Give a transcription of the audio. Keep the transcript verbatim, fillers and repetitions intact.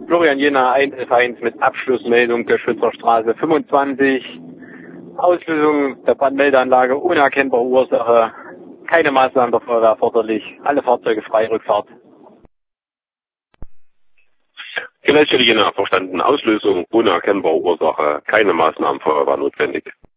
Florian Jena eins elf eins mit Abschlussmeldung der Schützer Straße fünfundzwanzig. Auslösung der Brandmeldeanlage, unerkennbare Ursache, keine Maßnahmen der Feuerwehr erforderlich, alle Fahrzeuge frei, Rückfahrt. Gleichzeitig Jena verstanden, Auslösung, unerkennbare Ursache, keine Maßnahmen Feuerwehr notwendig.